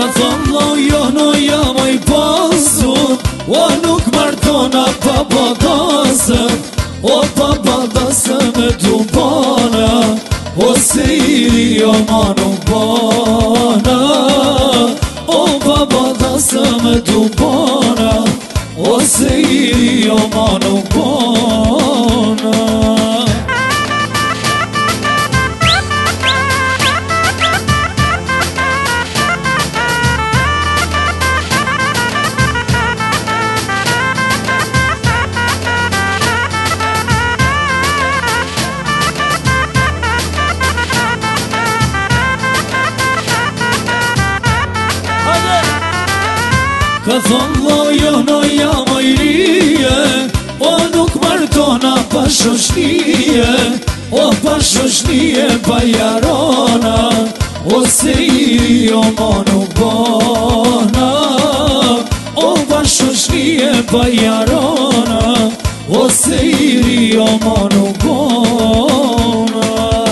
Ka thonë vlau jono jam i pasur, o nuk martona pa badasë, o pa badasë me tu pana, o se iri o ma nuk pana, o pa badasë me tu pana, o se iri o ma nuk pana. Ka thonë vlau jono jam i rije, o nuk martona pa shoshnije, o pa shoshnije pa jarona, o se iri o ma nuk bona, o pa shoshnije pa jarona, o se iri o ma nuk bona.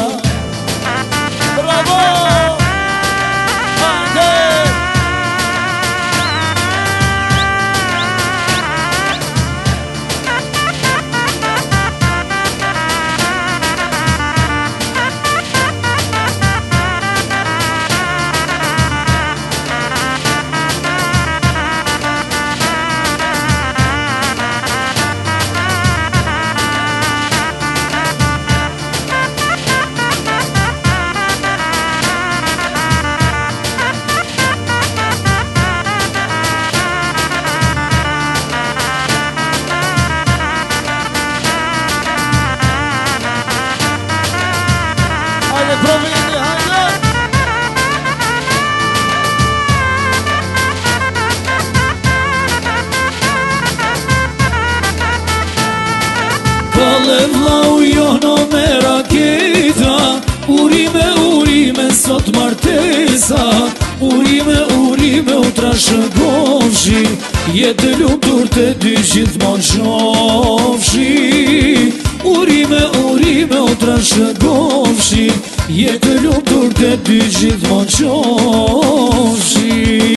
Kale vlau jono me raketa, urime, urime sot martesa, urime, urime u trashëgofshi, jetë lumtur të dy gjithmon qofshi. Urime, urime u trashëgofshi, jetë lumtur të dy gjithmon qofshi.